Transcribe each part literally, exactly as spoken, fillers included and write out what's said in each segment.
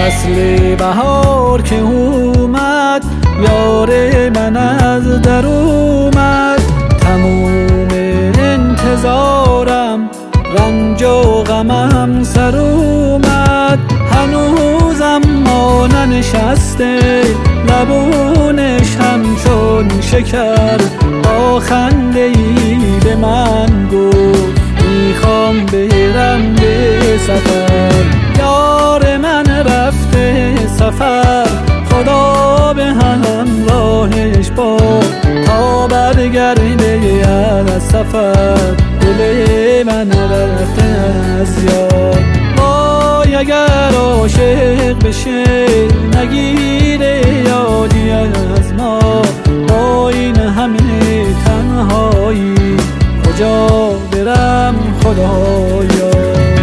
فصل بهار که اومد، یار من از در اومد. تموم انتظارم، رنج و غمم سر اومد. هنوزم ما ننشسته، لبونش همچون شکر. با خنده ای به من گفت میخوام برم به سفر. یار من رفته سفر، خدا به همراهش باد. تا برگرده از سفر، دل من رفته از یاد. وای اگر عاشق بشه، نگیره یادی از ما. با این همه تنهایی، کجا برم خدایا.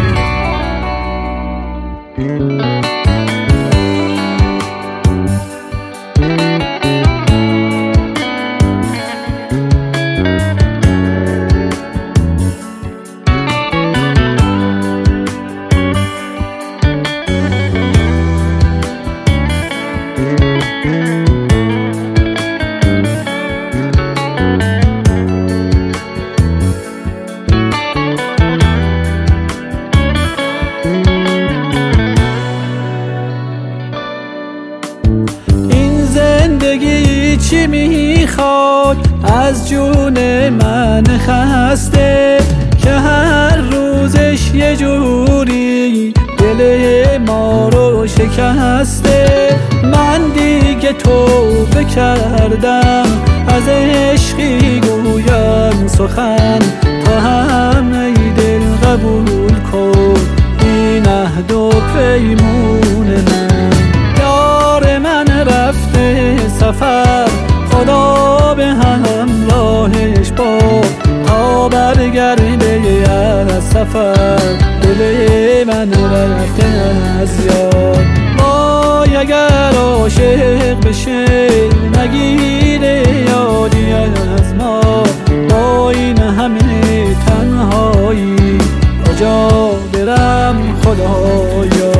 زندگی چی میخواد از جون من خسته، که هر روزش یه جوری دل ما رو شکسته. من دیگه توبه کردم، از عشقی گویم سخن. تا همه دل قبول کن این عهد و پیمون من. یار من رفته سفر، خدا به همراهش باد. تا برگرده از سفر، دل من رفته از یاد. وای اگر عاشق بشه، نگیره یادی از ما. با این همه تنهایی، کجا برم خدایا.